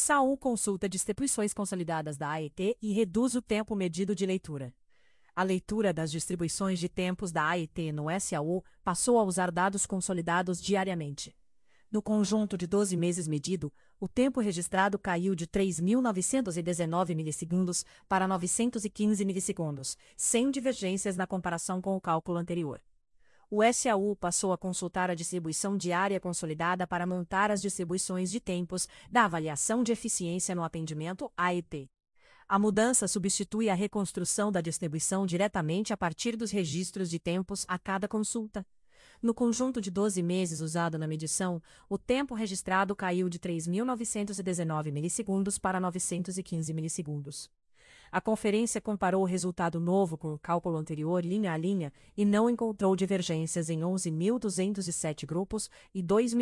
SAU consulta distribuições consolidadas da AET e reduz o tempo medido de leitura. A leitura das distribuições de tempos da AET no SAU passou a usar dados consolidados diariamente. No conjunto de 12 meses medido, o tempo registrado caiu de 3.919 milissegundos para 915 milissegundos, sem divergências na comparação com o cálculo anterior. O SAU passou a consultar a distribuição diária consolidada para montar as distribuições de tempos da avaliação de eficiência no atendimento AET. A mudança substitui a reconstrução da distribuição diretamente a partir dos registros de tempos a cada consulta. No conjunto de 12 meses usado na medição, o tempo registrado caiu de 3.919 milissegundos para 915 milissegundos. A conferência comparou o resultado novo com o cálculo anterior linha a linha e não encontrou divergências em 11.207 grupos e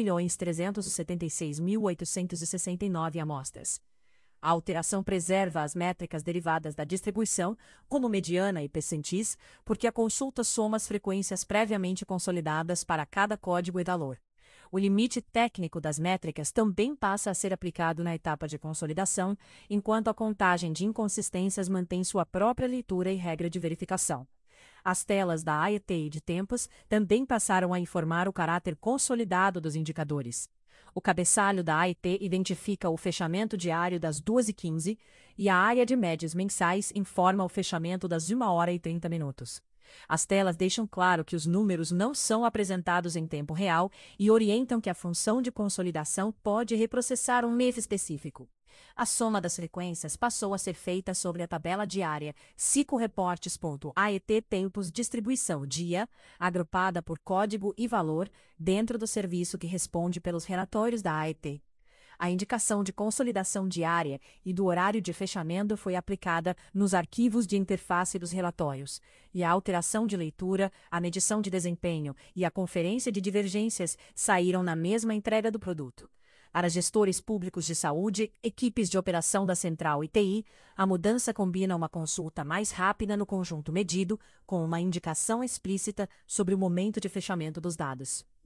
2.376.869 amostras. A alteração preserva as métricas derivadas da distribuição, como mediana e percentis, porque a consulta soma as frequências previamente consolidadas para cada código e valor. O limite técnico das métricas também passa a ser aplicado na etapa de consolidação, enquanto a contagem de inconsistências mantém sua própria leitura e regra de verificação. As telas da AET e de tempos também passaram a informar o caráter consolidado dos indicadores. O cabeçalho da AET identifica o fechamento diário das 2h15 e a área de médias mensais informa o fechamento das 1h30. As telas deixam claro que os números não são apresentados em tempo real e orientam que a função de consolidação pode reprocessar um mês específico. A soma das frequências passou a ser feita sobre a tabela diária cicloreportes.aet tempos distribuição dia, agrupada por código e valor, dentro do serviço que responde pelos relatórios da AET. A indicação de consolidação diária e do horário de fechamento foi aplicada nos arquivos de interface dos relatórios, e a alteração de leitura, a medição de desempenho e a conferência de divergências saíram na mesma entrega do produto. Para gestores públicos de saúde, equipes de operação da central e TI, a mudança combina uma consulta mais rápida no conjunto medido, com uma indicação explícita sobre o momento de fechamento dos dados.